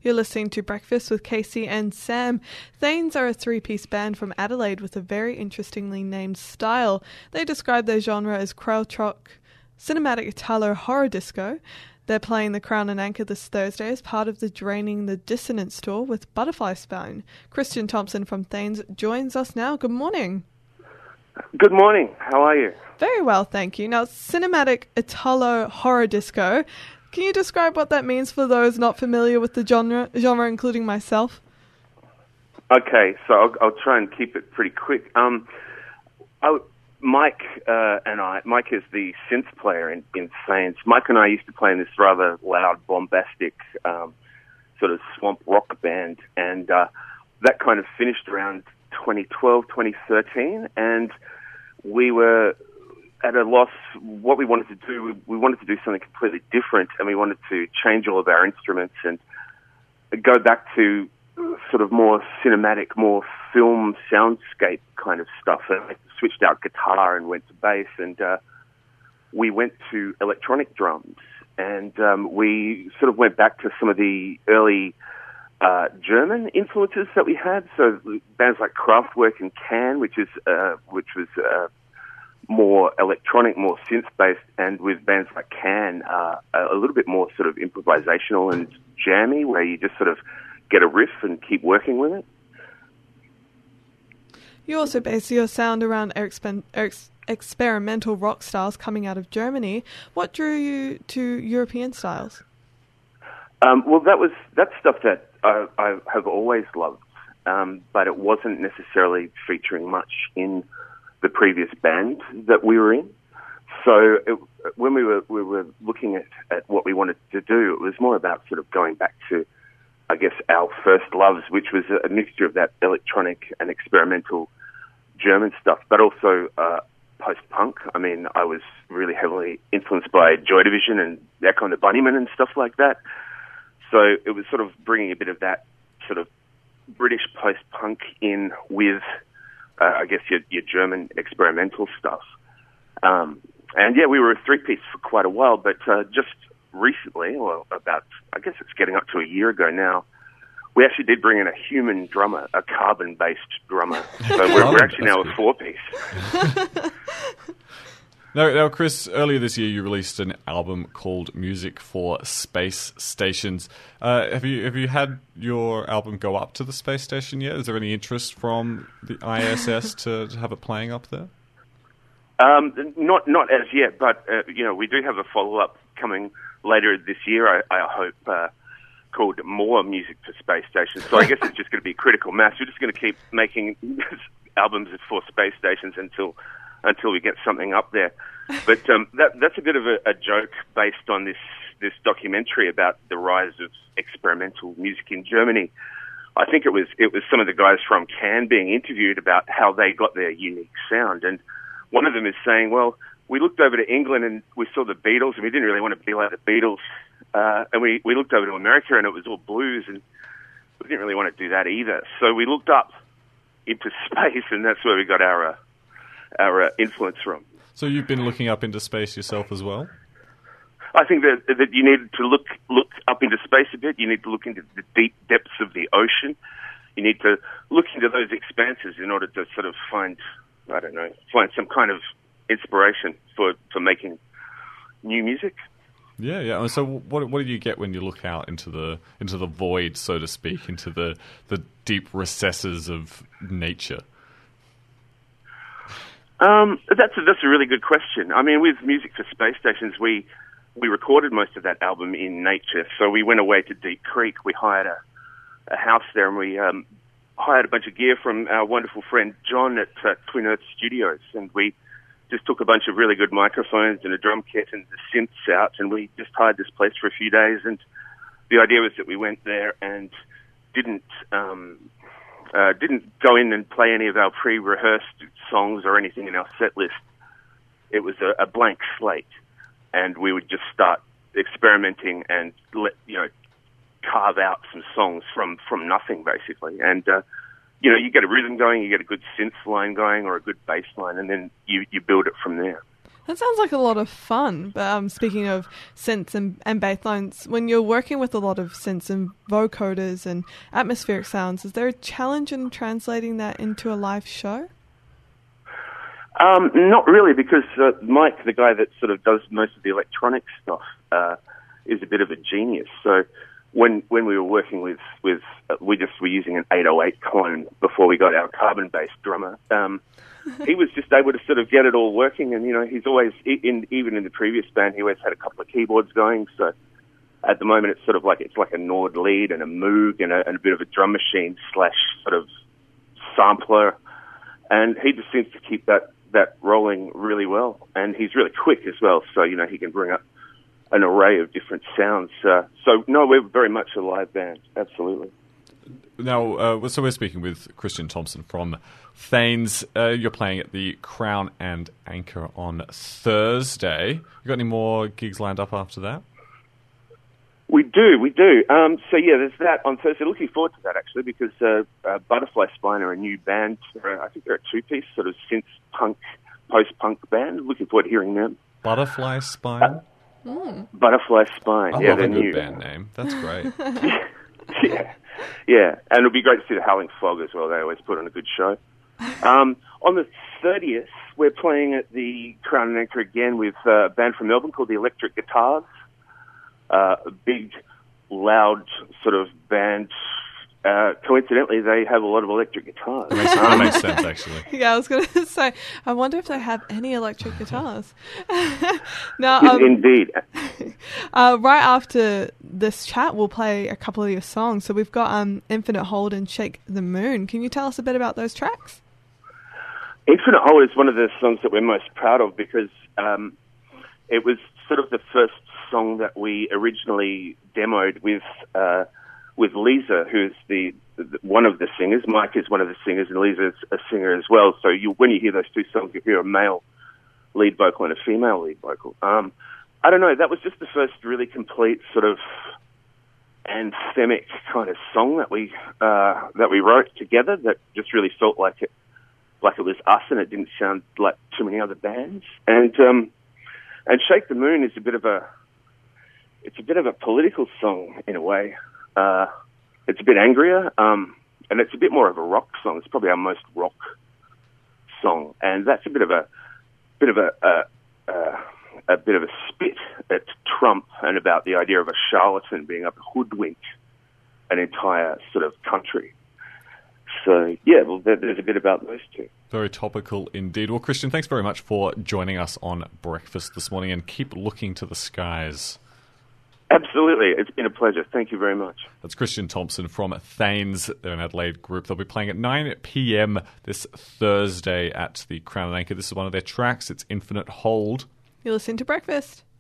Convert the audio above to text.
You're listening to Breakfast with Casey and Sam. Thanes are a three-piece band from Adelaide with a very interestingly named style. They describe their genre as krautrock, cinematic Italo horror disco. They're playing the Crown and Anchor this Thursday as part of the Draining the Dissonance tour with Butterfly Spine. Christian Thompson from Thanes joins us now. Good morning. Good morning. How are you? Very well, thank you. Now, cinematic Italo horror disco. Can you describe what that means for those not familiar with the genre including myself? Okay, so I'll try and keep it pretty quick. Mike is the synth player in Thanes. Mike and I used to play in this rather loud, bombastic sort of swamp rock band, and that kind of finished around 2012, 2013, and we were at a loss what we wanted to do. We wanted to do something completely different, and we wanted to change all of our instruments and go back to sort of more cinematic, more film soundscape kind of stuff. And I switched out guitar and went to bass, and we went to electronic drums, and we sort of went back to some of the early German influences that we had. So bands like Kraftwerk and Can, which was more electronic, more synth-based, and with bands like Can, a little bit more sort of improvisational and jammy, where you just sort of get a riff and keep working with it. You also base your sound around experimental rock styles coming out of Germany. What drew you to European styles? Well, that's stuff that I have always loved, but it wasn't necessarily featuring much in the previous band that we were in. So when we were looking at what we wanted to do, it was more about sort of going back to, I guess, our first loves, which was a mixture of that electronic and experimental German stuff, but also post-punk. I mean, I was really heavily influenced by Joy Division and Echo and the Bunnymen and stuff like that. So it was sort of bringing a bit of that sort of British post-punk in with, I guess, your German experimental stuff. And yeah, we were a three-piece for quite a while, but just recently, well, about, I guess it's getting up to a year ago now, we actually did bring in a human drummer, a carbon-based drummer. So we're actually now a four-piece. Now, Chris, earlier this year you released an album called Music for Space Stations. Have you had your album go up to the space station yet? Is there any interest from the ISS to have it playing up there? Not as yet, but we do have a follow-up coming later this year, I hope, called More Music for Space Stations. So I guess it's just going to be critical mass. We're just going to keep making albums for space stations until we get something up there. But that's a bit of a joke based on this documentary about the rise of experimental music in Germany. I think it was some of the guys from Can being interviewed about how they got their unique sound, and one of them is saying, well, we looked over to England and we saw the Beatles, and we didn't really want to be like the Beatles. And we looked over to America and it was all blues, and we didn't really want to do that either. So we looked up into space, and that's where we got our influence from. So you've been looking up into space yourself as well? I think that you need to look up into space a bit. You need to look into the deep depths of the ocean. You need to look into those expanses in order to sort of find some kind of inspiration for making new music. Yeah. So what do you get when you look out into the void, so to speak, into the deep recesses of nature? That's a really good question. I mean, with Music for Space Stations, we recorded most of that album in nature. So we went away to Deep Creek. We hired a house there, and we hired a bunch of gear from our wonderful friend John at Twin Earth Studios, and we just took a bunch of really good microphones and a drum kit and the synths out, and we just hired this place for a few days. And the idea was that we went there and didn't go in and play any of our pre-rehearsed songs or anything in our set list. It was a blank slate, and we would just start experimenting and carve out some songs from nothing, basically. And you get a rhythm going, you get a good synth line going or a good bass line, and then you build it from there. That sounds like a lot of fun. But speaking of synths and bass lines, when you're working with a lot of synths and vocoders and atmospheric sounds, is there a challenge in translating that into a live show? Not really, because Mike, the guy that sort of does most of the electronic stuff, is a bit of a genius. So when we were working with we just were using an 808 clone before we got our carbon-based drummer. He was just able to sort of get it all working, and he's always even in the previous band, he always had a couple of keyboards going. So at the moment, it's sort of like a Nord lead and a Moog and a bit of a drum machine / sort of sampler, and he just seems to keep that rolling really well, and he's really quick as well. So he can bring up an array of different sounds. So no, we're very much a live band, absolutely. Now, so we're speaking with Christian Thompson from Thanes. You're playing at the Crown and Anchor on Thursday. You got any more gigs lined up after that? We do. So yeah, there's that on Thursday. Looking forward to that, actually, because Butterfly Spine are a new band. I think they're a two-piece sort of synth-punk, post-punk band. Looking forward to hearing them. Butterfly Spine? Butterfly Spine. I love a good band name. That's great. Yeah. And it'll be great to see the Howling Fog as well. They always put on a good show. On the 30th, we're playing at the Crown and Anchor again with a band from Melbourne called the Electric Guitars. A big, loud sort of band. Coincidentally, they have a lot of electric guitars. That makes sense, actually. Yeah, I was going to say, I wonder if they have any electric guitars. Now, indeed. Right after this chat, we'll play a couple of your songs. So we've got Infinite Hold and Shake the Moon. Can you tell us a bit about those tracks? Infinite Hold is one of the songs that we're most proud of because it was sort of the first song that we originally demoed with Lisa, who's one of the singers. Mike is one of the singers, and Lisa's a singer as well. So when you hear those two songs, you hear a male lead vocal and a female lead vocal. I don't know. That was just the first really complete sort of anthemic kind of song that we wrote together. That just really felt like it was us, and it didn't sound like too many other bands. And Shake the Moon is a bit of a political song in a way. It's a bit angrier, and it's a bit more of a rock song. It's probably our most rock song, and that's a bit of a spit at Trump and about the idea of a charlatan being able to hoodwink an entire sort of country. So yeah, well, there's a bit about those two. Very topical indeed. Well, Christian, thanks very much for joining us on Breakfast this morning, and keep looking to the skies. Absolutely. It's been a pleasure. Thank you very much. That's Christian Thompson from Thanes. They're an Adelaide group. They'll be playing at 9 p.m. this Thursday at the Crown and Anchor. This is one of their tracks. It's Infinite Hold. You listen to Breakfast.